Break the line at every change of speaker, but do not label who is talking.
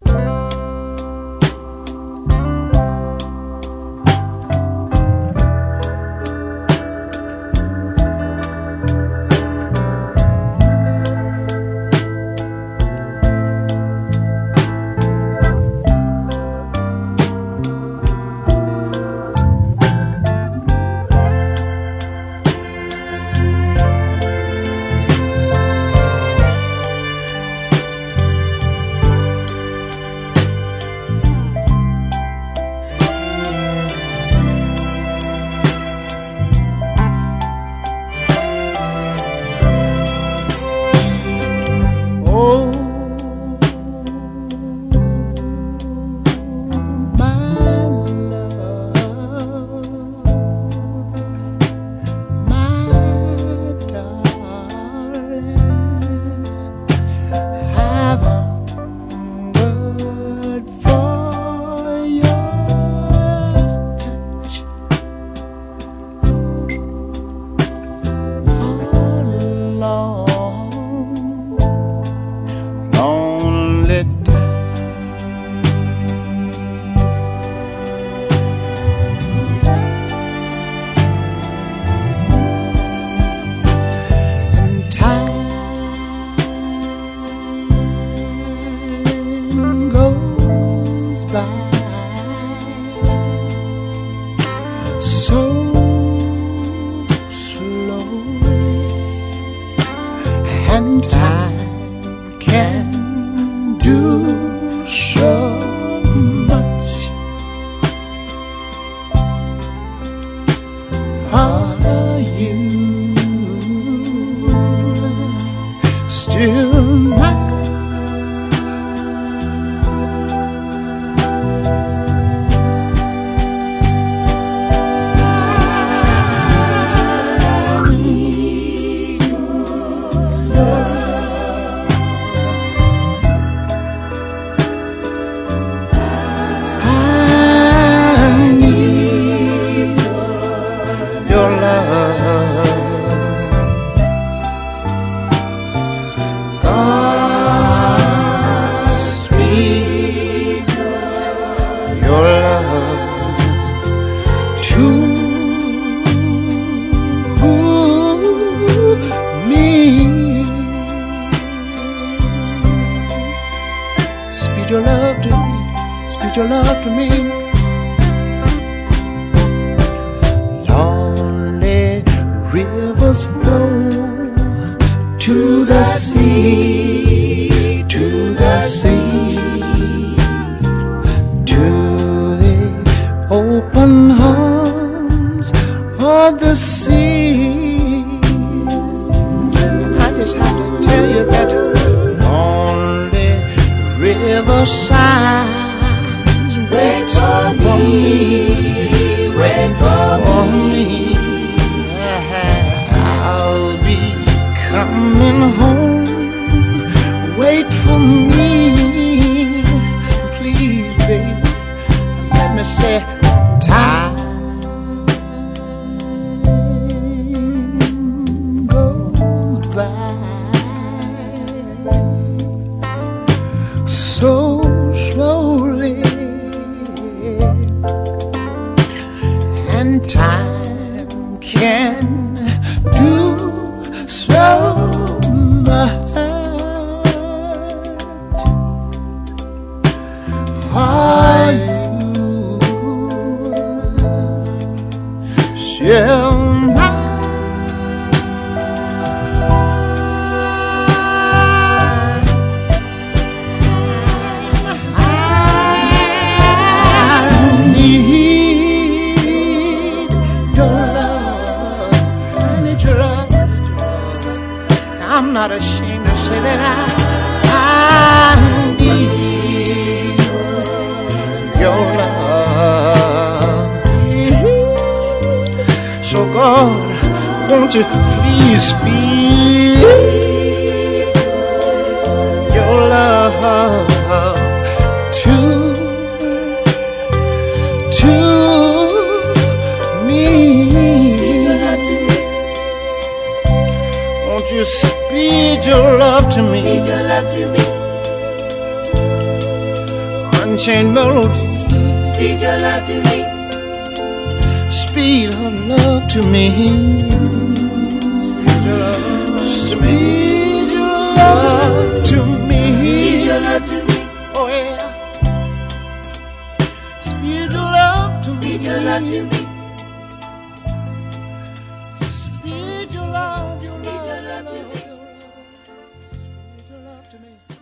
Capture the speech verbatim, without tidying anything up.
and time can do so much. Are you still mine? Speed your love to me, speed your love to me. Lonely rivers flow to the sea, to the sea, to the open arms of the sea. I just have to tell you that river sighs, wait for me, wait for me. I'll be coming home, wait for me. Please, baby, let me say time goes by so slowly, and time can do so much. Are you still mine? I'm not ashamed to say that I, I need your love. So God, won't you please speak your love to, to me. Won't you speak your love to me? Speed your love to me. unchained melody.
Speak your love to me.
Speed your love to me. Speed your love to me.
Speak your love to me.
Oh yeah. Speed your love to me.
Speak your love to me.
Speed your love, your
Speak your
love,
love to
your
me.
love, your love. Speed your love to me.